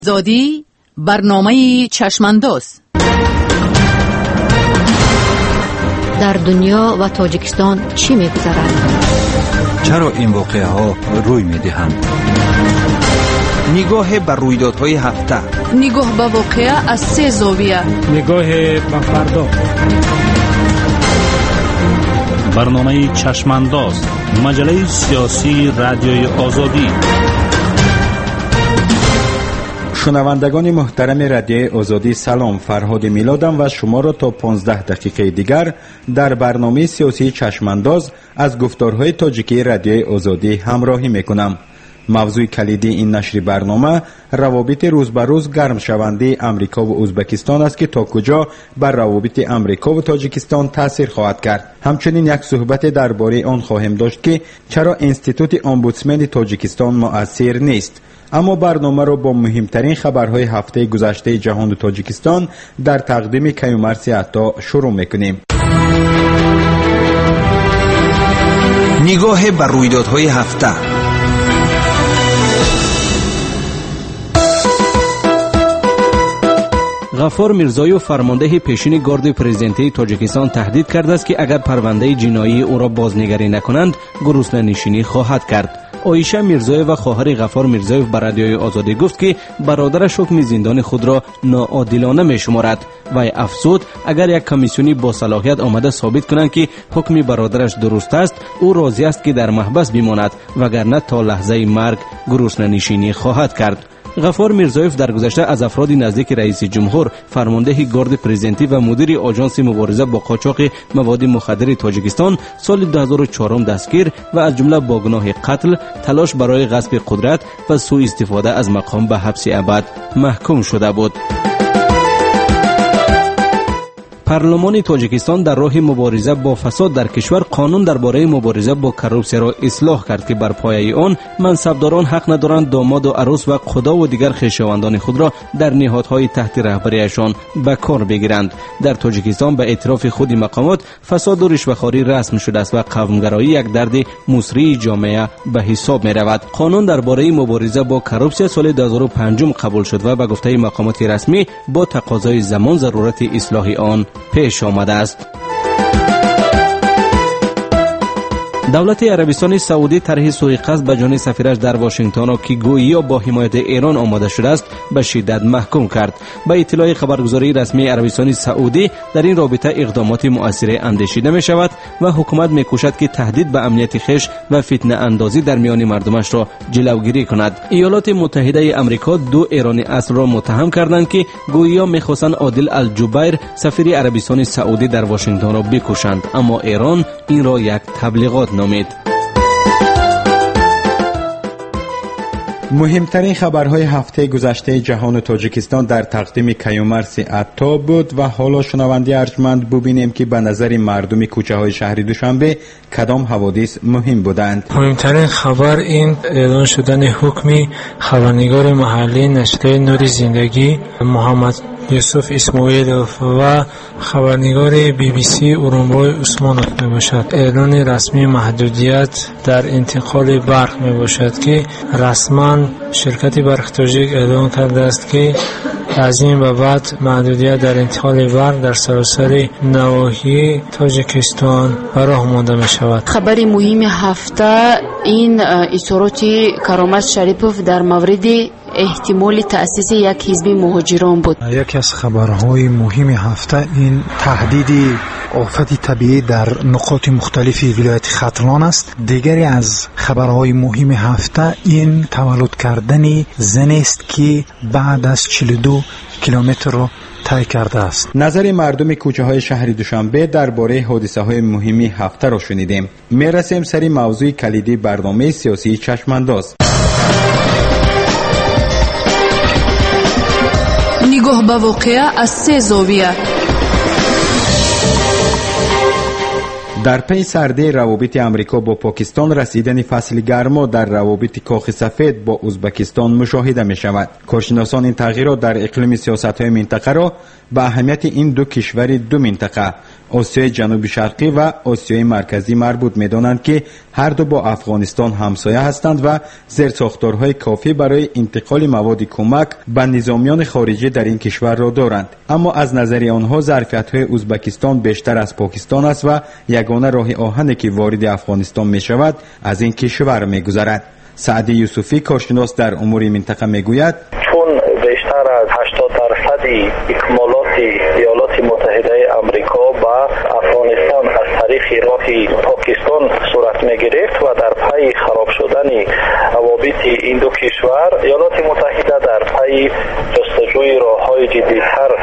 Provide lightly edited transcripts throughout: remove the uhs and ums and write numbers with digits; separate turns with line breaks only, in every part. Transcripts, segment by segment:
زادی برنامه چشمانداز
در دنیا و تاجیکستان چی می‌گذرد؟
چرا این واقعه ها روی می‌دهند؟
نگاه بر رویدادهای هفته،
نگاه به واقعه از 3 زاویه،
نگاه به فردا.
برنامه چشمانداز، مجله سیاسی رادیوی آزادی.
شنوندگان محترم رادیوی آزادی سلام، فرهاد میلادم و شما را تا 15 دقیقه دیگر در برنامه سیاسی چشمانداز از گفتارهای تاجیکی رادیوی آزادی همراهی میکنم. موضوع کلیدی این نشر برنامه روابط روز به روز گرم شونده امریکا و ازبکستان است که تا کجا بر روابط امریکا و تاجیکستان تاثیر خواهد کرد. همچنین یک صحبت درباره آن خواهیم داشت که چرا انستیتوت امبودسمن تاجیکستان مؤثر نیست. اما برنامه را با مهمترین خبرهای هفته گذشته جهان و تاجیکستان در تقدیم کیومرث عطا شروع میکنیم.
نگاه بر رویدادهای هفته.
غفار میرزایوف فرمانده پیشین گارد پرزیدنتی تاجیکستان تهدید کرده است که اگر پرونده جنایی او را بازنگری نکنند گرسنه‌نشینی خواهد کرد. عایشه میرزایوف و خواهر غفار میرزایوف بر رادیوی آزادی گفت که برادرش حکم زندان خود را ناعادلانه می‌شمارد. وی افزود اگر یک کمیسیونی با صلاحیت آمده ثابت کنند که حکم برادرش درست است، او راضی است که در محبس بماند وگرنه تا لحظه مرگ گرسنه‌نشینی خواهد کرد. غفار میرزایوف در گذشته از افراد نزدیک رئیس جمهور، فرمانده گارد پرزیدنتی و مدیر آژانس مبارزه با قاچاق مواد مخدر تاجیکستان سال 2004 دستگیر و از جمله با گناه قتل، تلاش برای غصب قدرت و سوء استفاده از مقام به حبس ابد محکوم شده بود. پارلمان تاجیکستان در راه مبارزه با فساد در کشور قانون درباره مبارزه با کروپسیا را اصلاح کرد که بر پایه آن منصبداران حق ندارند داماد و عروس و خدا و دیگر خویشاوندان خود را در نهادهای تحت رهبریشان به کار بگیرند. در تاجیکستان به اعتراف خود مقامات فساد و رشوه‌خواری رسم شده است و قومگرایی یک درد مصری جامعه به حساب می رود. قانون درباره مبارزه با کروپسیا سال 2005 قبول شد و به گفته مقامات رسمی با تقاضای زمان ضرورت اصلاح آن پیش آمده است. دولت عربستان سعودی طرح سوء قصد به جان سفیرش در واشنگتن را که گویی با حمایت ایران آماده شده است به شدت محکوم کرد. به اطلاع خبرگزاری رسمی عربستان سعودی در این رابطه اقدامات مؤثر اندیشیده می شود و حکومت می کوشد که تهدید به امنیت خویش و فتنه اندازی در میان مردمش را جلوگیری کند. ایالات متحده آمریکا 2 ایرانی اصل را متهم کردند که گویی می‌خواستند عادل الجبیر سفیر عربستان سعودی در واشنگتن را بکشند، اما ایران این را یک تبلیغات نامید.
مهمترین خبرهای هفته گذشته جهان و تاجیکستان در تقدیم کیومرث عطا بود و حالا شنونده ارجمند ببینیم که به نظر مردم کوچه های شهر دوشنبه کدام حوادث مهم بودند.
مهمترین خبر این اعلان شدن حکم خبرنگار محلی نشریه نور زندگی محمد یوسف اسماعیلوف و خبرنگار BBC اورانبای عثمانوف می باشد. اعلان رسمی محدودیت در انتقال برق می باشد که رسما شرکت برق تاجیک اعلان کرده است که از این به بعد محدودیت در انتقال برق در سراسر نواحی تاجیکستان راه مانده می شود.
خبر مهم هفته این اظهارات کرامت شریپوف در مورد احتمال تأسیس یک حزب مهاجران بود.
یکی از خبرهای مهم هفته این تهدید آفت طبیعی در نقاط مختلف ولایت ختلان است. دیگری از خبرهای مهم هفته این تولد کردن زنی است که بعد از 42 کیلومتر را طی کرده است.
نظر مردم کوچه های شهر دوشنبه درباره حادثه های مهمی هفته را شنیدیم. میرسیم سری موضوع کلیدی برنامه سیاسی چشمانداز.
نگاه به واقعه از 3 زاویه.
در پی سرده روابط امریکا با پاکستان رسیدن فصل گرما در روابط کاخ سفید با ازبکستان مشاهده می شود. کارشناسان این تغییرات در اقلیم سیاست های منطقه را به اهمیت این 2 کشور 2 منطقه آسیای جنوب شرقی و آسیای مرکزی مربوط می‌دانند که هر دو با افغانستان همسایه هستند و زیرساختارهای کافی برای انتقال مواد کمک به نظامیان خارجی در این کشور را دارند. اما از نظر آنها ظرفیت‌های ازبکستان بیشتر از پاکستان است و یگانه راه آهنی که وارد افغانستان می‌شود از این کشور می‌گذرد. سعدی یوسفی کارشناس در امور منطقه میگوید
چون بیشتر از 80% اکمالات ایالات متحده آمریکا با افغانستان از طریق راه پاکستان صورت میگرفت و در پی خراب شدن روابط این دو کشور ایالات متحده در پی جستجوی راه‌های جدی‌تر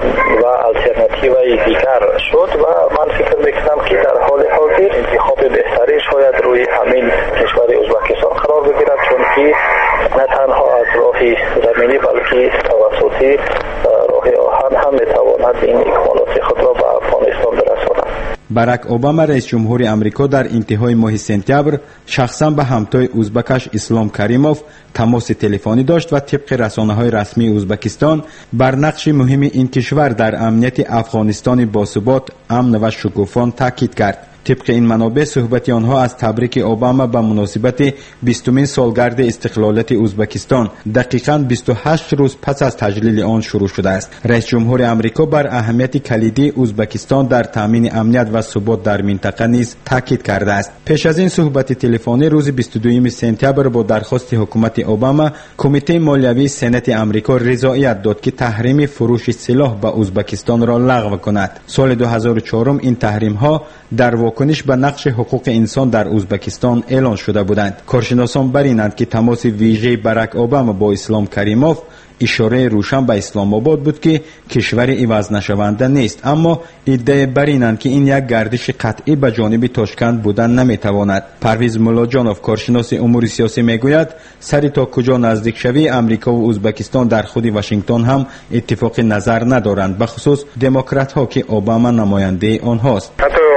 و آلترناتیوی دیگر شد و من فکر میکنم که در حال حاضر انتخاب بهتری شاید روی همین کشور ازبکستان قرار بگیرد، چون که نه تنها از راه زمینی بلکه توسطی راه آهن هم میتواند این اکمالات خود را به افغانستان برساند.
باراک اوباما رئیس جمهور امریکا در انتهای ماه سپتامبر شخصا به همتای ازبکش اسلام کریموف تماس تلفنی داشت و طبق رسانه‌های رسمی ازبکستان بر نقش مهم این کشور در امنیت افغانستان باثبات، امن و شکوفا تاکید کرد. طبق این منابع صحبت آنها از تبریک اوباما به مناسبت 20مین سالگرد استقلالیت ازبکستان دقیقاً 28 روز پس از تجلیل آن شروع شده است. رئیس جمهور امریکا بر اهمیت کلیدی ازبکستان در تامین امنیت و ثبات در منطقه نیز تاکید کرده است. پیش از این صحبت تلفنی روز 22 سپتامبر با درخواست حکومت اوباما کمیته مالیوی سنات امریکا رضایت داد که تحریم فروش سلاح به ازبکستان را لغو کند. سال 2004 این تحریم ها در واکنش به نقش حقوق انسان در ازبکستان اعلان شده بودند. کارشناسان بر اینند که تماس ویژه باراک اوباما با اسلام کریموف اشاره روشن به اسلام آباد بود که کشور عوض نشونده نیست، اما ادعای بر اینند که این یک گردش قطعی به جانب تاشکند بودن نمیتواند. پرویز ملاجانوف کارشناس امور سیاسی میگوید سری تا کجا نزدیک شوی امریکا و ازبکستان در خود واشنگتن هم اتفاق نظر ندارند، به خصوص دموکرات ها که اوباما نماینده آنهاست.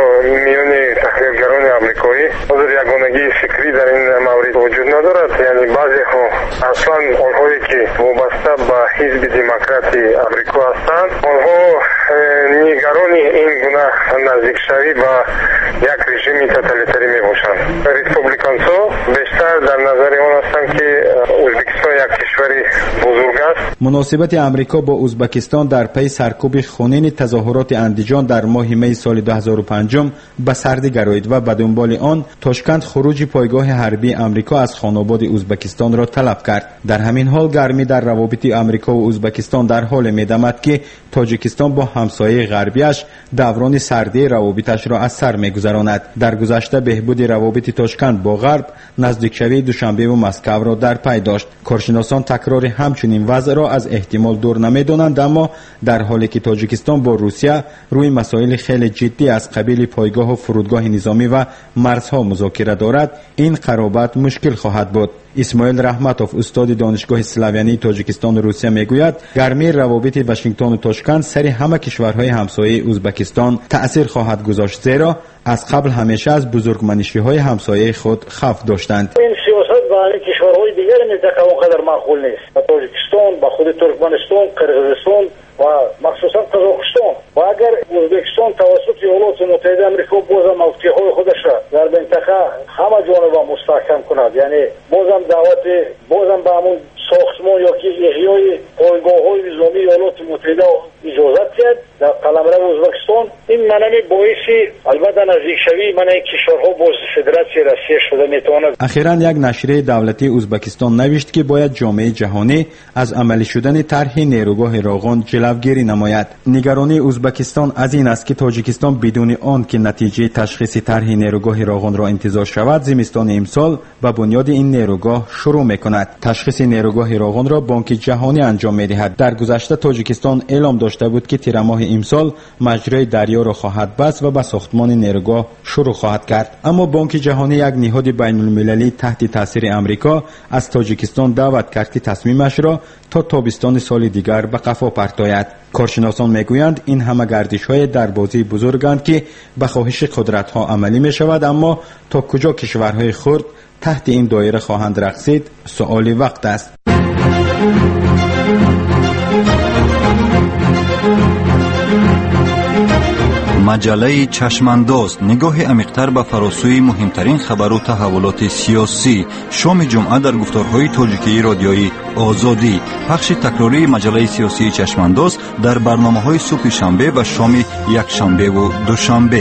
میان تحلیلگران آمریکایی حاضر یگانگی فکری در این مورد وجود ندارد. یعنی بعضی ها اصلا آنهایی که وابسته به حزب دموکراتی آمریکا هستند آنها نگران این گونه نزدیک شوی با یک رژیم توتالیتری می باشند. ریپابلیکان ها بیشتر در نظر آن هستند که ازبکستان یک کشور بزرگ است.
مناسبت امریکا با ازبکستان در پی سرکوب خونین تظاهرات اندیجان در ماه می سال 2005 به سردی گرایید و به دنبال آن تاشکند خروج پایگاه حربی امریکا از خانواد ازبکستان را طلب کرد. در همین حال گرمی در روابط امریکا و ازبکستان در حال می‌دمد که تاجیکستان با همسایه غربیش دوران سردی روابطش را از سر می‌گذراند. در گذشته بهبود روابط تاشکند با غرب نزدیکشوی دوشنبه و مسکو را در پی داشت. کارشناسان تکرار همچنین وضع را از احتمال دور نمی‌دانند، اما در حالی که تاجیکستان با روسیه روی مسائل خیلی جدی از قبیل پایگاه و فرودگاه نظامی و مرزها مذاکره دارد، این قرابت مشکل خواهد بود. اسماعیل رحمتوف استاد دانشگاه سلاویانی تاجیکستان و روسیه میگوید گرمی روابط واشنگتن و تاشکند سر همه کشورهای همسایه ازبکستان تأثیر خواهد گذاشت، زیرا از قبل همیشه از بزرگمنشی‌های همسایه خود خوف داشتند.
این سیاست با کشورهای دیگر منطقه اونقدر معقول نیست. تاجیکستان با خود ترکمنستان، قرقیزستان و مخصوصا قزاقستان و اگر ازبکستان توسط ایالات متحده آمریکا بازم موقعیت‌های خودش را در منطقه همه جانب مستحکم کند، یعنی بازم دعوت بازم به همون ساختمان یا که احیای پایگاه‌های نظامی ایالات متحده اجازت کرد در قلمرو ازبکستان، این منمی باعثی البته نزدیک شوی من این کشورها باز فدراسیون روسیه شده میتواند.
اخیراً یک نشریه دولتی ازبکستان نوشت که باید جامعه جهانی از عملی شدن طرح نیروگاه راغون جلوگیری نماید. نگرانی ازبکستان از این است که تاجیکستان بدون آن که نتیجه تشخیص طرح نیروگاه راغون را انتظار شود زمستان امسال به بنیاد این نیروگاه شروع میکند. تشخیص نیروگاه راغون را بانک جهانی انجام میدهد. در گذشته تاجیکستان اعلام داشته بود که تیر ماه امسال مجرای دریا را خواهد بست و به ساختمان نیروگاه شروع خواهد کرد، اما بانک جهانی یک نهاد بین المللی تحت تاثیر امریکا از تاجیکستان دعوت کرد که تصمیمش را تا تابستان سال دیگر به قفا پرتاید. کارشناسان میگویند این همه گردش‌های دربازی بزرگند که به خواهش قدرت‌ها عملی می‌شود، اما تا کجا کشورهای خرد تحت این دایره خواهند رقصید سؤال وقت است.
مجله چشمانداز، نگاه عمیق‌تر به فراسوی مهمترین خبر و تحولات سیاسی. شام جمعه در گفتارهای تاجیکی رادیویی آزادی. پخش تکراری مجله سیاسی چشمانداز در برنامه‌های صبح شنبه و شام یک شنبه و دوشنبه.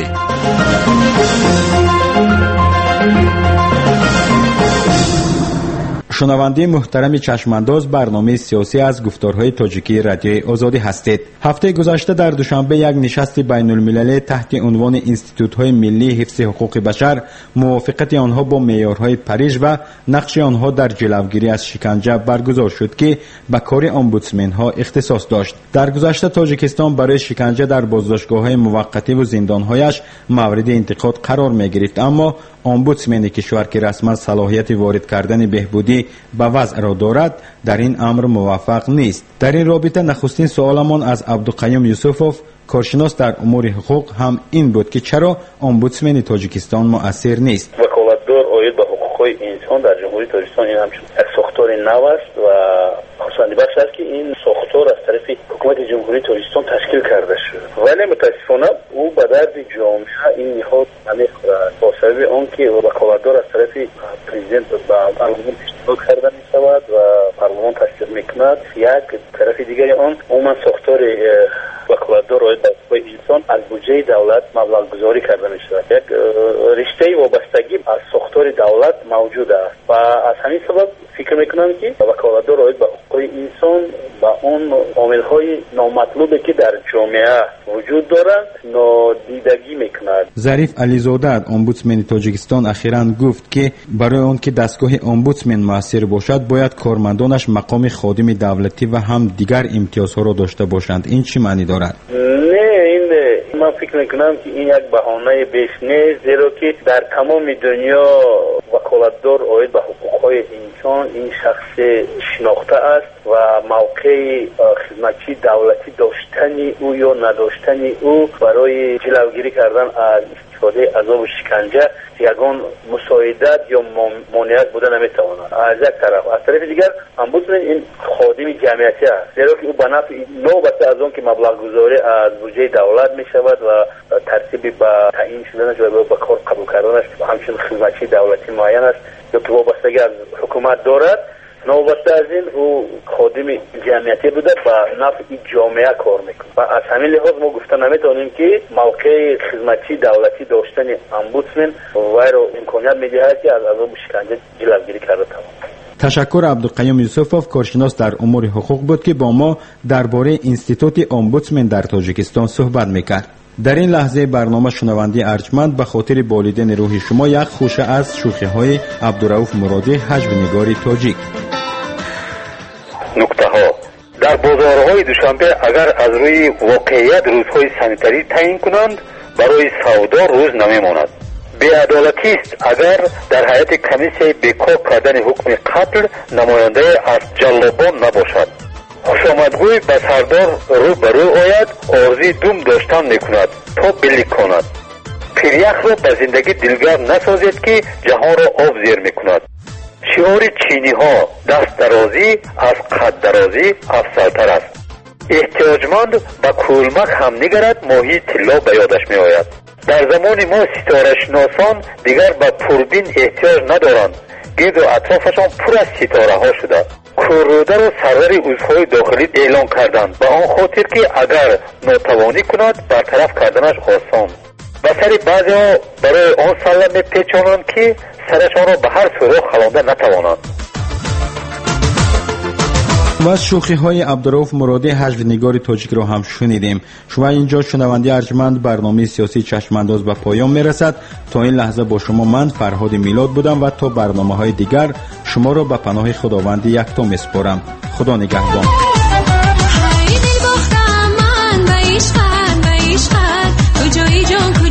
شنونده محترم چشمانداز، برنامه سیاسی از گفتارهای تاجیکی رادیوی آزادی هستید. هفته گذشته در دوشنبه یک نشست بین المللی تحت عنوان اینستیتوت‌های ملی حفظ حقوق بشر، موافقت آنها با معیارهای پاریژ و نقش آنها در جلوگیری از شکنجه برگزار شد که به کار امبودسمن‌ها اختصاص داشت. در گذشته تاجیکستان برای شکنجه در بازداشتگاه‌های موقتی و زندان‌هایش مورد انتقاد قرار می‌گرفت، اما امبودسمن کشور که رسما صلاحیت وارد کردن بهبودی به وضع را دارد در این امر موفق نیست. در این رابطه نخستین سوالمان از عبدالقیوم یوسفوف، کارشناس در امور حقوق، هم این بود که چرا امبودسمن تاجیکستان مؤثر نیست.
وکالتدار عاید به حقوق‌های انسان در جمهوری تاجیکستان این همچون یک ساختار نو است و خصوصا بخش است که این ساختار از طرف حکومت جمهوری تاجیکستان تشکیل کرده شد، ولی متاسفانه او به درد جامعه این نهاد نمیخورد با سبب آنکه وکالتدار از طرف پرزیدنت به پارلمان پیشنهاد کرده میشود و پارلمان تصدیق میکند. یک طرف دیگری آن عموما ساختار وکالتدار عاید به حقوق انسان از بودجه دولت مبلغ گذاری کرده میشود. یک رشته وابستگی از ساختار دولت موجود است و از همین سبب فکر میکنم که وکالتدار عاید به حقوق انسان با اون عامل‌های نامطلوبی که در جامعه وجود دارند نادیدگی میکند.
ظریف علیزاده، امبودسمن تاجیکستان، اخیراً گفت که برای آن که دستگاه امبودسمن موثر باشد باید کارمندانش مقام خادم دولتی و هم دیگر امتیازها را داشته باشند. این چی معنی دارد؟
من فکر میکنم که این یک بهانه بیش نیست، زیرا که در تمام دنیا وکالتدار عاید به حقوق‌های انسان این شخص شناخته است و موقع خدمتچی دولتی داشتن او یا نداشتن او برای جلوگیری کردن از استفاده عذاب و شکنجه یگان مساعدت یا مانعیت بوده نمیتواند. از یک طرف، از طرف دیگر امبودسمن این خادم جمعیتی است، زیرا که او به نفع نوبت از آن که مبلغ گذاری از بودجه دولت می شود و ترتیب به تعیین شدن جای به کار قبول کردنش همچنین خدمتچی دولتی معین است یا که وابستگی از حکومت دارد، نوبت از این او خادم جمعیتی بوده و نفع جامعه کار میکنه و از همین لحاظ ما گفته نمیتونیم که موقع خدمتچی دولتی داشتن امبودسمن وی را امکانیت میدهد که از عذاب شکنجه جلوگیری کرده تمام.
تشکر. عبدالقیوم یوسفوف، کارشناس در امور حقوق بود که با ما درباره اینستیتوت امبودسمن در تاجیکستان صحبت میکرد. در این لحظه برنامه شنونده ارجمند به خاطر بالیدن روح شما یک خوشه از شوخی‌های عبدالرؤوف مرادی، حجب‌نگار تاجیک.
نکته ها در بازارهای دوشنبه اگر از روی واقعیت روزهای سانیتری تعیین کنند برای سودا روز نمیماند. بی‌عدالتی است اگر در هیئت کمیسیون بیکار کردن حکم قتل نماینده از جلابان نباشد. خوشامدگوی به سردار رو برو آید، آرزوی دوم داشتن میکند تا بلیک کند. پیریخ را به زندگی دلگر نسازید که جهان را آب زیر میکند. شعار چینی ها دست درازی از قد درازی افضلتر است. احتیاجمند به کولمک هم نگرد، ماهی طلا به یادش می آید. در زمان ما ستاره شناسان دیگر به پربین احتیاج ندارند، گرد و اطرافشان پر از ستاره ها شده. کوروده را سرور عضوهای داخلی اعلان کردند به آن خاطر که اگر ناتوانی کند برطرف کردنش آسان. و سر بعضی ها برای آن سلم می پیچانند که سرشان را به هر سوراخ خلانده نتوانند.
و از شوخی‌های عبدالرؤوف مرادی، حجب‌نگار تاجیک را هم شنیدیم. شما اینجا شنونده ارجمند، برنامه سیاسی چشمانداز به پایان میرسد. تا این لحظه با شما من فرهاد میلاد بودم و تا برنامه‌های دیگر شما را به پناه خداوند یکتا میسپارم. خدا نگهبان.
ای دل باختم من به عشقت تو جای جان